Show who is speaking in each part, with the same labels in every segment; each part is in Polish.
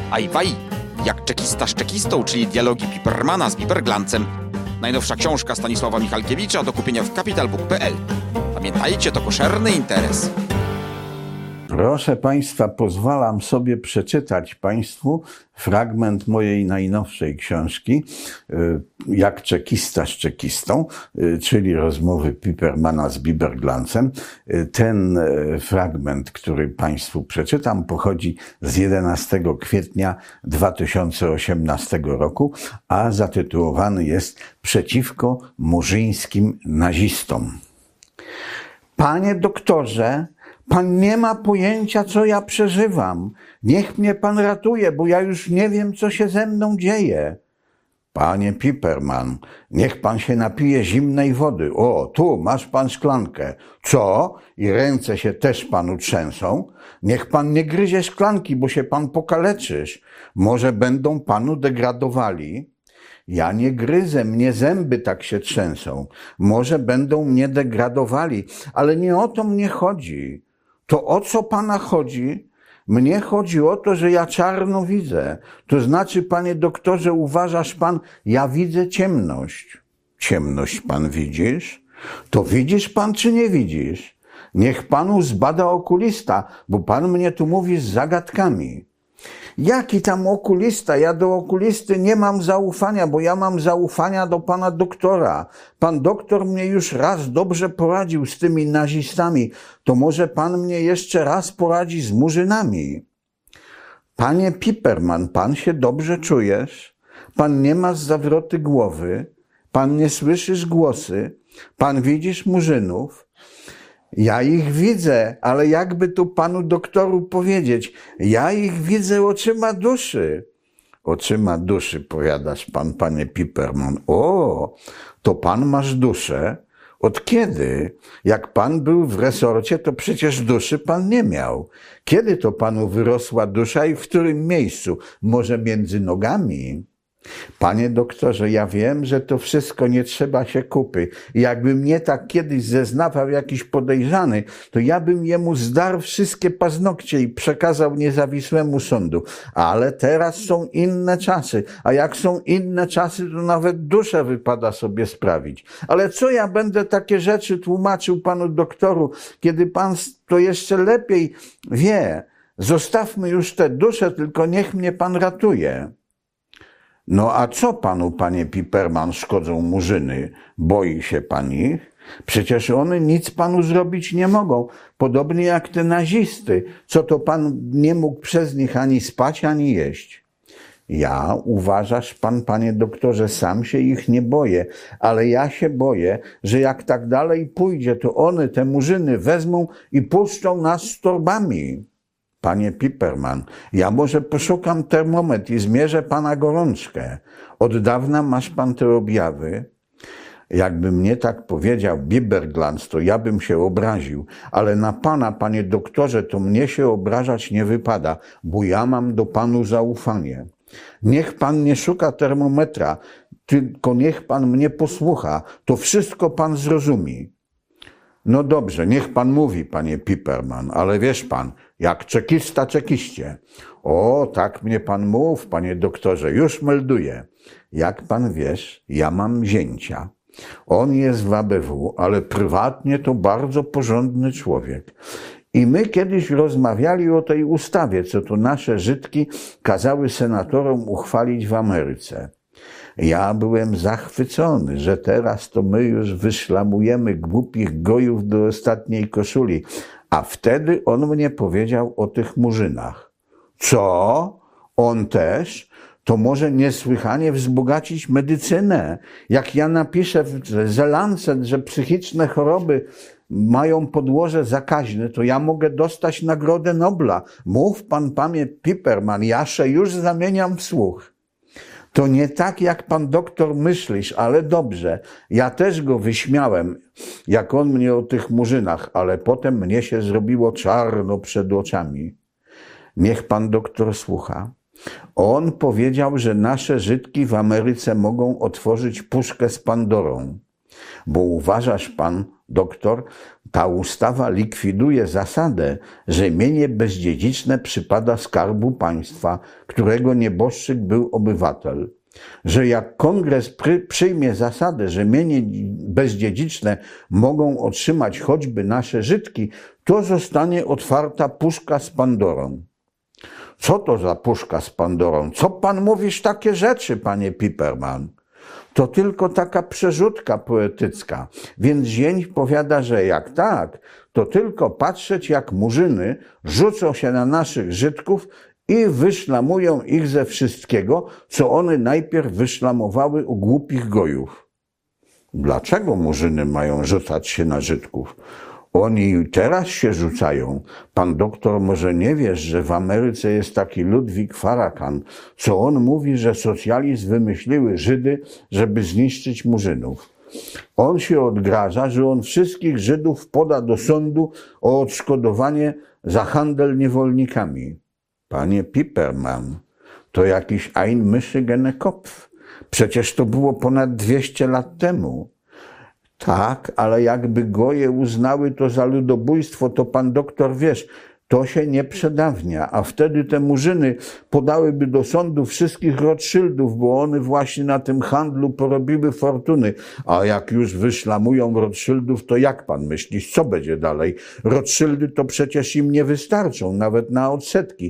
Speaker 1: Ajwaj, jak czekista z czekistą, czyli dialogi Pipermana z Biberglancem. Najnowsza książka Stanisława Michalkiewicza do kupienia w capitalbook.pl. Pamiętajcie, to koszerny interes.
Speaker 2: Proszę Państwa, pozwalam sobie przeczytać Państwu fragment mojej najnowszej książki, Jak czekista z czekistą, czyli rozmowy Pipermana z Biberglancem. Ten fragment, który Państwu przeczytam, pochodzi z 11 kwietnia 2018 roku, a zatytułowany jest Przeciwko murzyńskim nazistom. Panie doktorze, pan nie ma pojęcia, co ja przeżywam. Niech mnie pan ratuje, bo ja już nie wiem, co się ze mną dzieje. Panie Piperman, niech pan się napije zimnej wody. O, tu masz pan szklankę. Co? I ręce się też panu trzęsą? Niech pan nie gryzie szklanki, bo się pan pokaleczysz. Może będą panu degradowali? Ja nie gryzę, mnie zęby tak się trzęsą. Może będą mnie degradowali, ale nie o to mnie chodzi. To o co pana chodzi? Mnie chodzi o to, że ja czarno widzę. To znaczy, panie doktorze, uważasz pan, ja widzę ciemność. Ciemność pan widzisz? To widzisz pan, czy nie widzisz? Niech panu zbada okulista, bo pan mnie tu mówi z zagadkami. Jaki tam okulista? Ja do okulisty nie mam zaufania, bo ja mam zaufania do pana doktora. Pan doktor mnie już raz dobrze poradził z tymi nazistami. To może pan mnie jeszcze raz poradzi z murzynami. Panie Piperman, pan się dobrze czujesz? Pan nie ma zawroty głowy? Pan nie słyszysz głosy? Pan widzisz murzynów? Ja ich widzę, ale jakby tu panu doktoru powiedzieć, ja ich widzę oczyma duszy. Oczyma duszy, powiadasz pan, panie Piperman. O, to pan masz duszę? Od kiedy? Jak pan był w resorcie, to przecież duszy pan nie miał. Kiedy to panu wyrosła dusza i w którym miejscu? Może między nogami? Panie doktorze, ja wiem, że to wszystko nie trzeba się kupy. I jakby mnie tak kiedyś zeznawał jakiś podejrzany, to ja bym jemu zdarł wszystkie paznokcie i przekazał niezawisłemu sądu. Ale teraz są inne czasy, a jak są inne czasy, to nawet duszę wypada sobie sprawić. Ale co ja będę takie rzeczy tłumaczył panu doktoru, kiedy pan to jeszcze lepiej wie. Zostawmy już tę duszę, tylko niech mnie pan ratuje. No a co panu, panie Piperman, szkodzą murzyny? Boi się pan ich? Przecież one nic panu zrobić nie mogą. Podobnie jak te nazisty. Co to pan nie mógł przez nich ani spać, ani jeść? Ja, uważasz pan, panie doktorze, sam się ich nie boję, ale ja się boję, że jak tak dalej pójdzie, to one, te murzyny, wezmą i puszczą nas z torbami. Panie Piperman, ja może poszukam termometr i zmierzę pana gorączkę. Od dawna masz pan te objawy? Jakby mnie tak powiedział Biberglans, to ja bym się obraził, ale na pana, panie doktorze, to mnie się obrażać nie wypada, bo ja mam do panu zaufanie. Niech pan nie szuka termometra, tylko niech pan mnie posłucha, to wszystko pan zrozumie. No dobrze, niech pan mówi, panie Piperman, ale wiesz pan, jak czekista czekiście. O, tak mnie pan mów, panie doktorze, już melduję. Jak pan wiesz, ja mam zięcia. On jest w ABW, ale prywatnie to bardzo porządny człowiek. I my kiedyś rozmawiali o tej ustawie, co to nasze Żydki kazały senatorom uchwalić w Ameryce. Ja byłem zachwycony, że teraz to my już wyszlamujemy głupich gojów do ostatniej koszuli. A wtedy on mnie powiedział o tych murzynach. Co? On też? To może niesłychanie wzbogacić medycynę. Jak ja napiszę w The Lancet, że psychiczne choroby mają podłoże zakaźne, to ja mogę dostać Nagrodę Nobla. Mów pan, panie Piperman, ja się już zamieniam w słuch. To nie tak, jak pan doktor myślisz, ale dobrze. Ja też go wyśmiałem, jak on mnie o tych murzynach, ale potem mnie się zrobiło czarno przed oczami. Niech pan doktor słucha. On powiedział, że nasze Żydki w Ameryce mogą otworzyć puszkę z Pandorą. Bo uważasz pan, doktor, ta ustawa likwiduje zasadę, że mienie bezdziedziczne przypada Skarbu Państwa, którego nieboszczyk był obywatel. Że jak kongres przyjmie zasadę, że mienie bezdziedziczne mogą otrzymać choćby nasze Żydki, to zostanie otwarta puszka z Pandorą. Co to za puszka z Pandorą? Co pan mówisz takie rzeczy, panie Piperman? To tylko taka przerzutka poetycka. Więc zięć powiada, że jak tak, to tylko patrzeć, jak murzyny rzucą się na naszych Żydków i wyszlamują ich ze wszystkiego, co one najpierw wyszlamowały u głupich gojów. Dlaczego murzyny mają rzucać się na Żydków? Oni teraz się rzucają. Pan doktor może nie wiesz, że w Ameryce jest taki Ludwik Farrakhan, co on mówi, że socjalizm wymyśliły Żydy, żeby zniszczyć murzynów. On się odgraża, że on wszystkich Żydów poda do sądu o odszkodowanie za handel niewolnikami. Panie Piperman, to jakiś ein Michiganer Kopf. Przecież to było ponad 200 lat temu. Tak, ale jakby goje uznały to za ludobójstwo, to pan doktor wiesz, to się nie przedawnia, a wtedy te murzyny podałyby do sądu wszystkich Rothschildów, bo one właśnie na tym handlu porobiły fortuny. A jak już wyszlamują Rothschildów, to jak pan myślisz, co będzie dalej? Rothschildy to przecież im nie wystarczą, nawet na odsetki.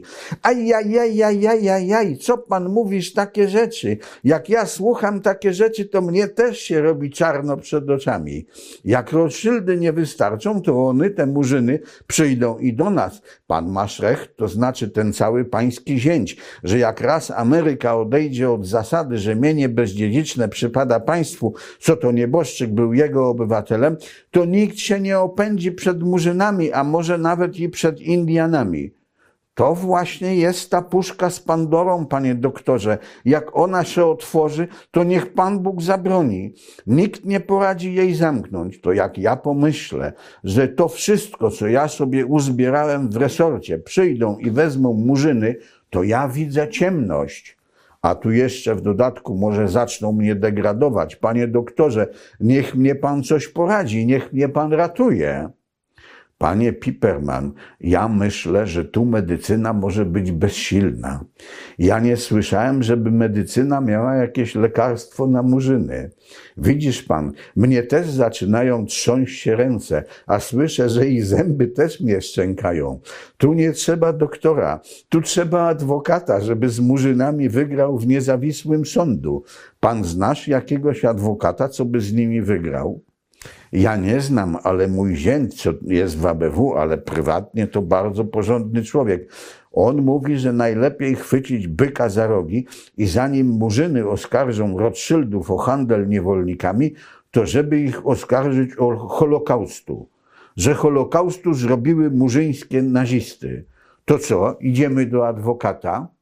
Speaker 2: Ajajajajajajaj, co pan mówisz takie rzeczy? Jak ja słucham takie rzeczy, to mnie też się robi czarno przed oczami. Jak Rothschildy nie wystarczą, to one, te murzyny, przyjdą i do nas. Pan Maszrech, to znaczy ten cały pański zięć, że jak raz Ameryka odejdzie od zasady, że mienie bezdziedziczne przypada państwu, co to nieboszczyk był jego obywatelem, to nikt się nie opędzi przed murzynami, a może nawet i przed Indianami. To właśnie jest ta puszka z Pandorą, panie doktorze. Jak ona się otworzy, to niech Pan Bóg zabroni. Nikt nie poradzi jej zamknąć. To jak ja pomyślę, że to wszystko, co ja sobie uzbierałem w resorcie, przyjdą i wezmą murzyny, to ja widzę ciemność. A tu jeszcze w dodatku może zaczną mnie degradować. Panie doktorze, niech mnie Pan coś poradzi, niech mnie Pan ratuje. Panie Piperman, ja myślę, że tu medycyna może być bezsilna. Ja nie słyszałem, żeby medycyna miała jakieś lekarstwo na murzyny. Widzisz pan, mnie też zaczynają trząść się ręce, a słyszę, że i zęby też mnie szczękają. Tu nie trzeba doktora, tu trzeba adwokata, żeby z murzynami wygrał w niezawisłym sądu. Pan znasz jakiegoś adwokata, co by z nimi wygrał? Ja nie znam, ale mój zięć, co jest w ABW, ale prywatnie to bardzo porządny człowiek. On mówi, że najlepiej chwycić byka za rogi i zanim murzyny oskarżą Rothschildów o handel niewolnikami, to żeby ich oskarżyć o Holokaustu. Że Holokaustu zrobiły murzyńskie nazisty. To co, idziemy do adwokata?